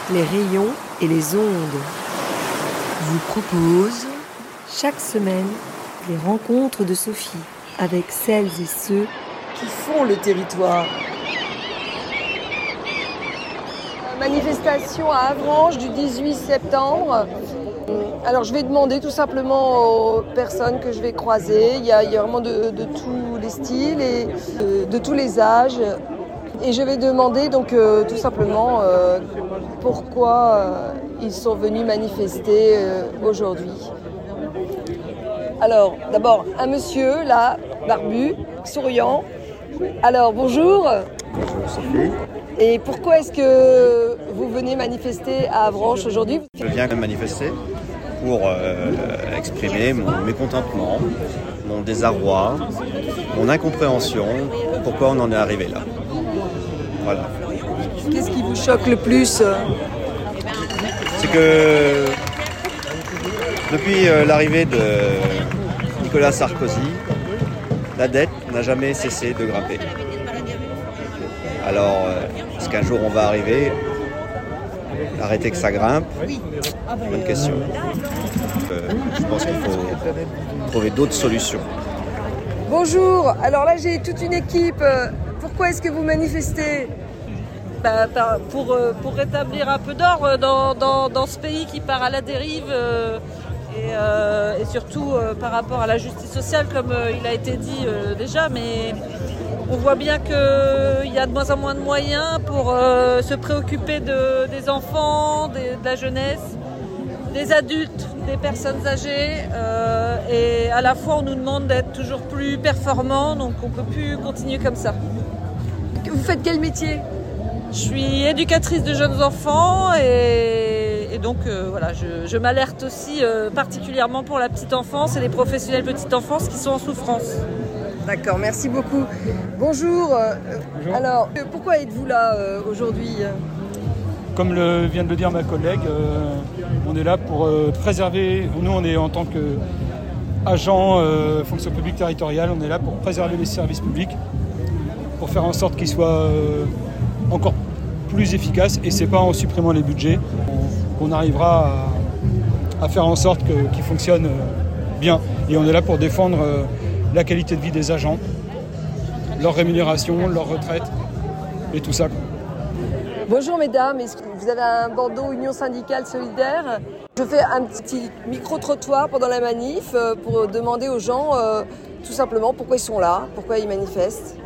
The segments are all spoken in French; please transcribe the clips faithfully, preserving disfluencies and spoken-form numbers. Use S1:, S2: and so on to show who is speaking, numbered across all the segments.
S1: les rayons et les ondes vous proposent chaque semaine les rencontres de Sophie avec celles et ceux qui font le territoire.
S2: Manifestation à Avranches du dix-huit septembre. Alors je vais demander tout simplement aux personnes que je vais croiser. Il y a, il y a vraiment de, de tous les styles et de, de tous les âges. Et je vais demander donc euh, tout simplement euh, pourquoi euh, ils sont venus manifester euh, aujourd'hui. Alors d'abord un monsieur là, barbu, souriant. Alors bonjour.
S3: Bonjour Sophie.
S2: Et pourquoi est-ce que vous venez manifester à Avranches aujourd'hui ?
S3: Je viens manifester pour euh, exprimer mon mécontentement, mon désarroi, mon incompréhension, pourquoi on en est arrivé là. Voilà.
S2: Qu'est-ce qui vous choque le plus ?
S3: C'est que depuis euh, l'arrivée de Nicolas Sarkozy, la dette n'a jamais cessé de grimper. Alors, euh, est-ce qu'un jour on va arriver à arrêter que ça grimpe ? Bonne question. Euh, je pense qu'il faut trouver d'autres solutions.
S2: Bonjour, alors là j'ai toute une équipe. Pourquoi est-ce que vous manifestez ?
S4: Bah, pour, pour rétablir un peu d'ordre dans, dans, dans ce pays qui part à la dérive euh, et, euh, et surtout euh, par rapport à la justice sociale comme euh, il a été dit euh, déjà, mais on voit bien qu'il y a de moins en moins de moyens pour euh, se préoccuper de, des enfants, des, de la jeunesse, des adultes, des personnes âgées euh, et à la fois on nous demande d'être toujours plus performants, donc on ne peut plus continuer comme ça.
S2: Vous faites quel métier ?
S4: Je suis éducatrice de jeunes enfants et, et donc euh, voilà, je, je m'alerte aussi euh, particulièrement pour la petite enfance et les professionnels petite enfance qui sont en souffrance.
S2: D'accord, merci beaucoup. Bonjour. Bonjour. Alors, pourquoi êtes-vous là euh, aujourd'hui ?
S5: Comme le, vient de le dire ma collègue, euh, on est là pour euh, préserver, nous on est en tant qu'agent euh, fonction publique territoriale, on est là pour préserver les services publics, pour faire en sorte qu'ils soient euh, encore plus efficaces, et c'est pas en supprimant les budgets qu'on arrivera à, à faire en sorte que, qu'ils fonctionnent bien. Et on est là pour défendre euh, la qualité de vie des agents, leur rémunération, leur retraite et tout ça.
S2: Bonjour mesdames, est-ce que vous avez un bandeau Union syndicale solidaire ? Je fais un petit micro-trottoir pendant la manif pour demander aux gens euh, tout simplement pourquoi ils sont là, pourquoi ils manifestent.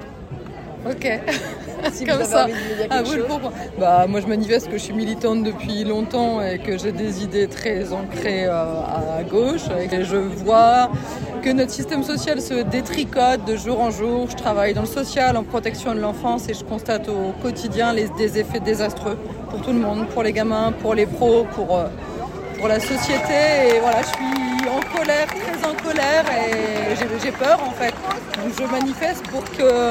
S6: Ok.
S2: Si
S6: Comme
S2: vous avez
S6: ça.
S2: envie de me dire
S6: Ah,
S2: quelque
S6: oui,
S2: chose.
S6: pourquoi ? Bah, moi, je manifeste que je suis militante depuis longtemps et que j'ai des idées très ancrées euh, à gauche. Et que je vois que notre système social se détricote de jour en jour. Je travaille dans le social, en protection de l'enfance, et je constate au quotidien les, des effets désastreux pour tout le monde, pour les gamins, pour les pros, pour, euh, pour la société. Et voilà, je suis en colère, très en colère, et j'ai, j'ai peur en fait. Donc je manifeste pour que...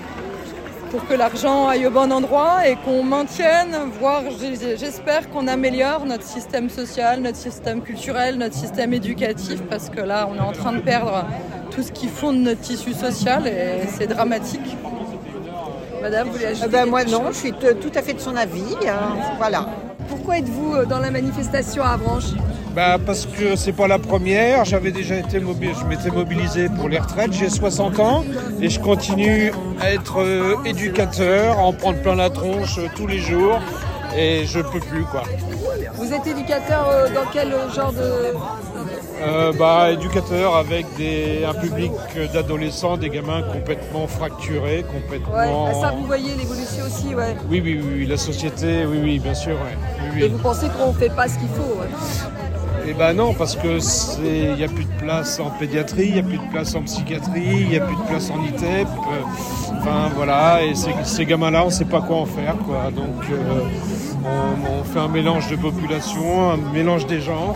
S6: pour que l'argent aille au bon endroit et qu'on maintienne, voire j'espère qu'on améliore notre système social, notre système culturel, notre système éducatif, parce que là, on est en train de perdre tout ce qui fonde notre tissu social et c'est dramatique.
S2: Madame, vous voulez ajouter
S7: euh ben,
S2: quelque
S7: Moi
S2: chose ?
S7: non, je suis t- tout à fait de son avis. Hein, voilà.
S2: Pourquoi êtes-vous dans la manifestation à Avranches ?
S8: Bah parce que c'est pas la première, j'avais déjà été mobilisé, je m'étais mobilisé pour les retraites, j'ai soixante ans et je continue à être euh, éducateur, à en prendre plein la tronche euh, tous les jours et je peux plus quoi.
S2: Vous êtes éducateur euh, dans quel genre de...
S8: Euh, bah éducateur avec des, un public d'adolescents, des gamins complètement fracturés, complètement...
S2: Ouais, ça vous voyez l'évolution aussi, ouais.
S8: Oui, oui, oui, oui, la société, oui, oui, bien sûr, ouais. Oui, oui.
S2: Et vous pensez qu'on ne fait pas ce qu'il faut, ouais.
S8: Eh ben non, parce que il n'y a plus de place en pédiatrie, il n'y a plus de place en psychiatrie, il n'y a plus de place en I T E P. Euh, enfin voilà, et ces, ces gamins-là, on ne sait pas quoi en faire, quoi. Donc euh, on, on fait un mélange de population, un mélange des genres,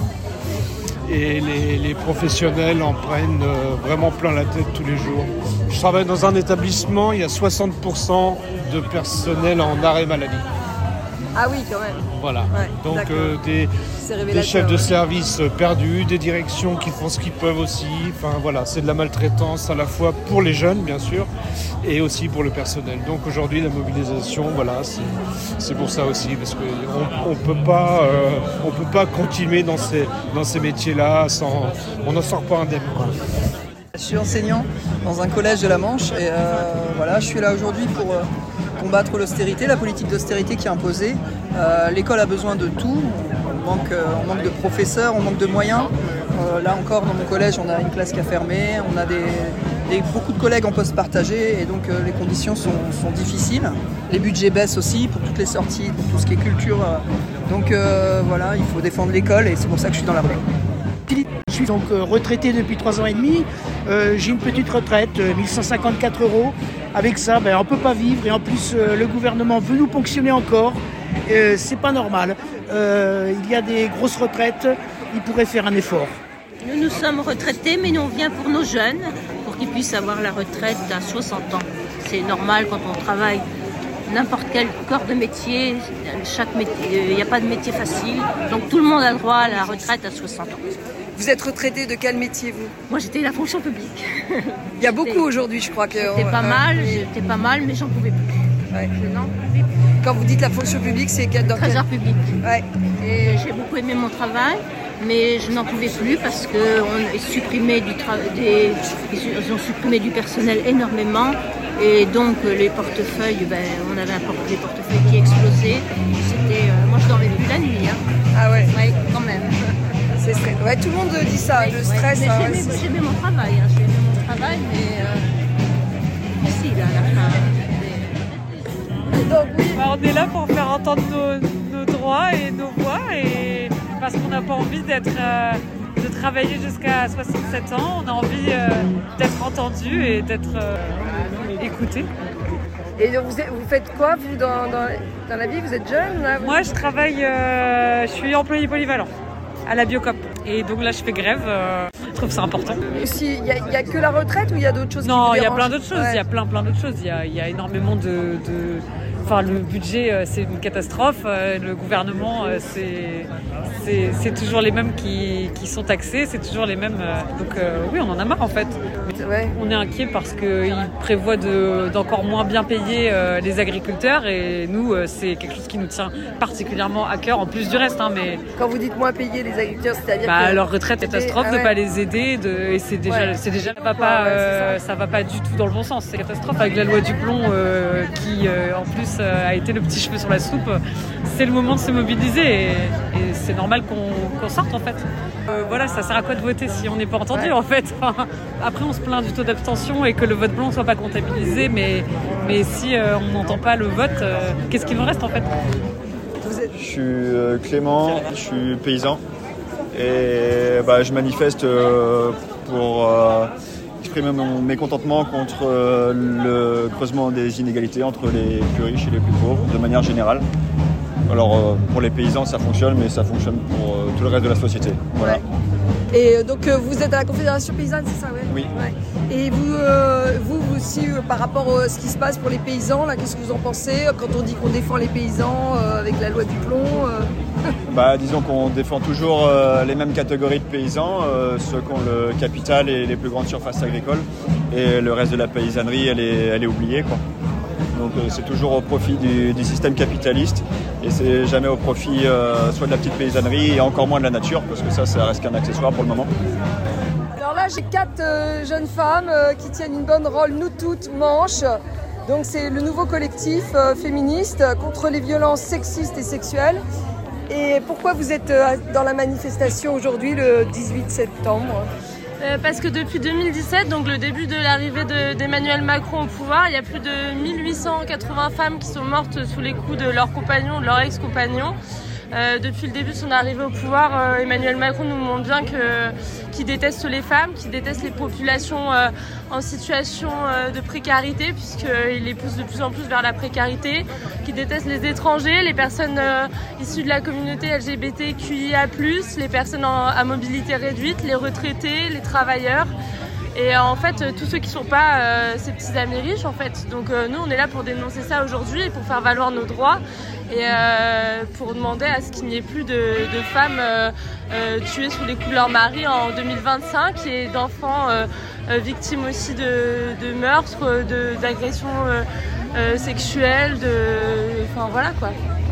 S8: et les, les professionnels en prennent euh, vraiment plein la tête tous les jours. Je travaille dans un établissement, il y a soixante pour cent de personnel en arrêt maladie.
S2: Ah oui, quand même.
S8: Voilà,
S2: Ouais,
S8: donc euh, des, des chefs de service perdus, des directions qui font ce qu'ils peuvent aussi. Enfin voilà, c'est de la maltraitance à la fois pour les jeunes bien sûr et aussi pour le personnel. Donc aujourd'hui la mobilisation, voilà, c'est, c'est pour ça aussi, parce qu'on on peut pas, euh, on peut pas continuer dans ces, dans ces métiers-là sans, on n'en sort pas indemne, quoi.
S9: Je suis enseignant dans un collège de la Manche et euh, voilà, je suis là aujourd'hui pour euh, combattre l'austérité, la politique d'austérité qui est imposée. Euh, l'école a besoin de tout, on manque, euh, on manque de professeurs, on manque de moyens. Euh, là encore, dans mon collège, on a une classe qui a fermé, on a des, des, beaucoup de collègues en poste partagé et donc euh, les conditions sont, sont difficiles. Les budgets baissent aussi pour toutes les sorties, pour tout ce qui est culture. Euh, donc euh, voilà, il faut défendre l'école et c'est pour ça que je suis dans la rue.
S10: Je suis donc euh, retraité depuis trois ans et demi. Euh, j'ai une petite retraite, euh, mille cent cinquante-quatre euros. Avec ça, ben, on ne peut pas vivre et en plus euh, le gouvernement veut nous ponctionner encore. Euh, c'est pas normal. Euh, il y a des grosses retraites, il pourrait faire un effort.
S11: Nous, nous sommes retraités, mais nous, on vient pour nos jeunes, pour qu'ils puissent avoir la retraite à soixante ans. C'est normal quand on travaille n'importe quel corps de métier, chaque métier, il n'y a pas de métier facile. Donc tout le monde a le droit à la retraite à soixante ans.
S2: Vous êtes retraité de quel métier, vous?
S11: Moi, j'étais la fonction publique.
S2: Il y a beaucoup aujourd'hui, je crois que...
S11: C'était pas mal, j'étais pas mal, mais j'en pouvais plus.
S2: Ouais.
S11: Je n'en pouvais plus.
S2: Quand vous dites la fonction publique, c'est quel...
S11: dans Trésor quel... public.
S2: Ouais.
S11: Et j'ai beaucoup aimé mon travail, mais je n'en pouvais plus parce qu'on a supprimé du tra... des... ils ont supprimé du personnel énormément. Et donc les portefeuilles, ben, on avait un porte... des portefeuilles qui explosaient. C'était, euh... moi, je dormais plus la nuit. Hein.
S2: Ah ouais.
S11: Ouais, quand même.
S2: C'est stress. Ouais, tout le monde dit ça,
S11: ouais,
S2: le stress.
S11: Ouais,
S2: hein,
S11: j'aimais,
S2: c'est...
S11: j'aimais mon travail, hein, j'aimais mon travail, mais euh, difficile à la fin.
S4: Donc, oui. Bah, on est là pour faire entendre nos, nos droits et nos voix, et parce qu'on n'a pas envie d'être, euh, de travailler jusqu'à soixante-sept ans, on a envie euh, d'être entendu et d'être euh, écouté.
S2: Et donc vous, êtes, vous faites quoi, vous, dans, dans, dans la vie? Vous êtes jeune là, vous...
S4: Moi, je travaille, euh, je suis employée polyvalent à la Biocop. Et donc là, je fais grève. Euh, je trouve ça important.
S2: Il n'y a, a que la retraite ou il y a d'autres choses?
S4: Non, il y a
S2: dérangent?
S4: plein d'autres choses. Il ouais. y a plein, plein d'autres choses. Il y a, il y a énormément de... de... Enfin, le budget, c'est une catastrophe. Le gouvernement, c'est, c'est, c'est toujours les mêmes qui, qui sont taxés. C'est toujours les mêmes. Donc euh, oui, on en a marre en fait.
S2: Ouais.
S4: On est inquiet parce qu'ils prévoient de, d'encore moins bien payer euh, les agriculteurs. Et nous, euh, c'est quelque chose qui nous tient particulièrement à cœur, en plus du reste. Hein, mais...
S2: Quand vous dites moins payer les agriculteurs, c'est-à-dire
S4: bah,
S2: que...
S4: leur retraite est catastrophe, ah ouais. de ne pas les aider. De, et c'est déjà, ouais. c'est déjà ça va pas, ouais, euh, ça. ça va pas du tout dans le bon sens. C'est catastrophe avec la loi du plomb euh, qui, euh, en plus, a été le petit cheveu sur la soupe. C'est le moment de se mobiliser et, et c'est normal qu'on, qu'on sorte en fait. Euh, voilà, ça sert à quoi de voter si on n'est pas entendu ouais. en fait. Après on se plaint du taux d'abstention et que le vote blanc ne soit pas comptabilisé, mais, mais si euh, on n'entend pas le vote, euh, qu'est-ce qu'il nous reste en fait?
S12: Je suis euh, Clément, je suis paysan et bah, je manifeste euh, pour euh, exprimer mon mécontentement contre euh, le creusement des inégalités entre les plus riches et les plus pauvres de manière générale. Alors euh, pour les paysans ça fonctionne, mais ça fonctionne pour euh, tout le reste de la société. Voilà.
S2: Ouais. Et donc euh, vous êtes à la Confédération paysanne, c'est ça? Ouais.
S12: Oui.
S2: Ouais. Et vous, euh, vous aussi, euh, par rapport à ce qui se passe pour les paysans, là, qu'est-ce que vous en pensez quand on dit qu'on défend les paysans euh, avec la loi du plomb euh...
S12: Bah, disons qu'on défend toujours euh, les mêmes catégories de paysans, euh, ceux qui ont le capital et les plus grandes surfaces agricoles, et le reste de la paysannerie, elle est, elle est oubliée, quoi. Donc euh, c'est toujours au profit du, du système capitaliste, et c'est jamais au profit euh, soit de la petite paysannerie et encore moins de la nature, parce que ça, ça reste qu'un accessoire pour le moment.
S2: Alors là, j'ai quatre euh, jeunes femmes euh, qui tiennent une bonne rôle, Nous Toutes Manches. Donc c'est le nouveau collectif euh, féministe contre les violences sexistes et sexuelles. Et pourquoi vous êtes euh, dans la manifestation aujourd'hui, le dix-huit septembre?
S13: Euh, parce que depuis deux mille dix-sept, donc le début de l'arrivée de, d'Emmanuel Macron au pouvoir, il y a plus de mille huit cent quatre-vingts femmes qui sont mortes sous les coups de leurs compagnons ou de leurs ex-compagnons. Euh, depuis le début de son arrivée au pouvoir, euh, Emmanuel Macron nous montre bien que, qu'il déteste les femmes, qu'il déteste les populations euh, en situation euh, de précarité, puisqu'il les pousse de plus en plus vers la précarité, qu'il déteste les étrangers, les personnes euh, issues de la communauté L G B T Q I A plus, les personnes en, à mobilité réduite, les retraités, les travailleurs. Et euh, en fait, euh, tous ceux qui ne sont pas euh, ces petits amis riches, en fait. Donc euh, nous, on est là pour dénoncer ça aujourd'hui et pour faire valoir nos droits. et euh, pour demander à ce qu'il n'y ait plus de, de femmes euh, euh, tuées sous les coups de leur mari en deux mille vingt-cinq et d'enfants euh, euh, victimes aussi de, de meurtres, de, d'agressions euh, euh, sexuelles, de, enfin voilà quoi.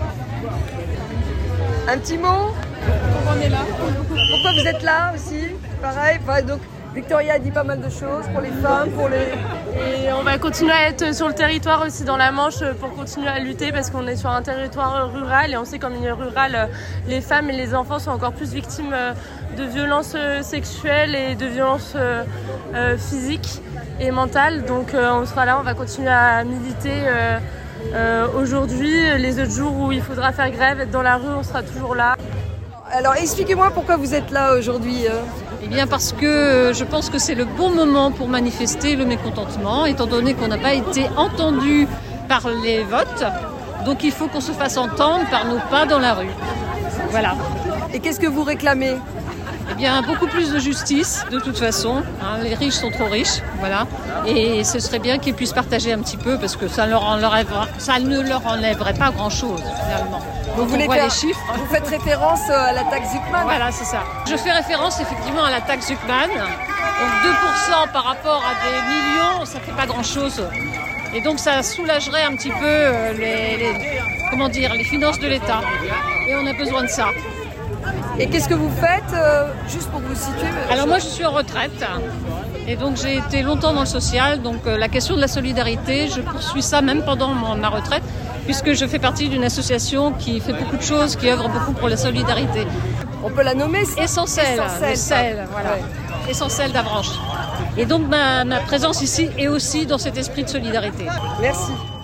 S2: Un petit mot?
S13: Pourquoi on est là?
S2: Pourquoi vous êtes là aussi? Pareil, enfin, donc Victoria a dit pas mal de choses pour les femmes, pour les...
S13: Et on va continuer à être sur le territoire aussi dans la Manche pour continuer à lutter parce qu'on est sur un territoire rural et on sait qu'en milieu rural, les femmes et les enfants sont encore plus victimes de violences sexuelles et de violences physiques et mentales. Donc on sera là, on va continuer à militer euh, aujourd'hui. Les autres jours où il faudra faire grève, être dans la rue, on sera toujours là.
S2: Alors expliquez-moi pourquoi vous êtes là aujourd'hui.
S14: Eh bien parce que je pense que c'est le bon moment pour manifester le mécontentement, étant donné qu'on n'a pas été entendu par les votes. Donc il faut qu'on se fasse entendre par nos pas dans la rue. Voilà.
S2: Et qu'est-ce que vous réclamez?
S14: Eh bien beaucoup plus de justice, de toute façon. Hein, les riches sont trop riches, voilà. Et ce serait bien qu'ils puissent partager un petit peu, parce que ça, leur enlèvera, ça ne leur enlèverait pas grand-chose, finalement.
S2: Vous, voulez
S14: voit
S2: faire,
S14: les chiffres.
S2: Vous faites référence à la taxe Zucman?
S14: Voilà, c'est ça. Je fais référence effectivement à la taxe Zucman. Donc deux pour cent par rapport à des millions, ça ne fait pas grand-chose. Et donc ça soulagerait un petit peu les, les, comment dire, les finances de l'État. Et on a besoin de ça.
S2: Et qu'est-ce que vous faites, euh, juste pour vous situer?
S14: Alors moi je suis en retraite. Et donc j'ai été longtemps dans le social. Donc euh, la question de la solidarité, je poursuis ça même pendant mon, ma retraite, puisque je fais partie d'une association qui fait beaucoup de choses, qui œuvre beaucoup pour la solidarité.
S2: On peut la nommer
S14: Essentiel, le sel, voilà. Ouais. Essentiel d'Avranches. Et donc ma, ma présence ici est aussi dans cet esprit de solidarité.
S2: Merci.